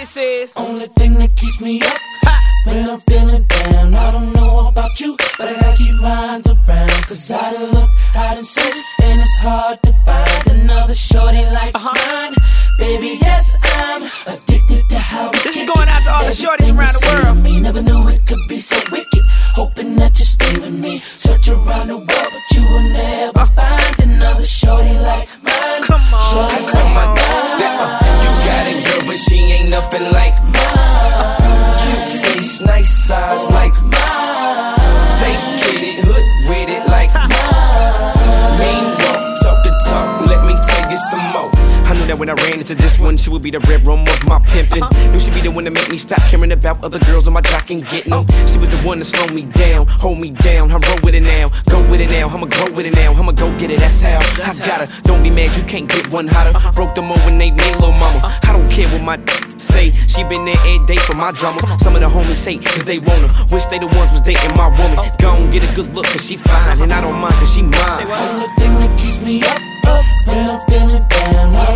this is only thing that keeps me up when I'm feeling down. I don't know about you, but I gotta keep minds around. Cause I done look, I done search, and it's hard to find another shorty like mine. Baby, yes, I'm addicted to how we This is going out to all the shorties around the world. Me never knew it could be so wicked. Hoping that you stay with me. Search around the world, but you will never find another shorty like mine. Come on, shorty come like on. mine. You got it, girl, but she ain't nothing like mine. Cute face, nice size like mine. Stay kidded, hood with it like mine. Mean walk, talk the talk, let me tell you some more. I knew that when I ran into this one, she would be the red rum of my pimpin'. Knew she'd be the one to make me stop caring about other girls on my jock and getting them. She was the one to slow me down, hold me down. I roll with it now, go with it now. I'ma grow with it now, I'ma go get it, that's how. I gotta, don't be mad, you can't get one hotter. Broke the mold when they made lil' mama. I don't care what my say, she been there every day for my drama. Some of the homies hate cause they want her. Wish they the ones was dating my woman. Gon' get a good look cause she fine, and I don't mind cause she mine. Only thing that keeps me up when I'm feeling down.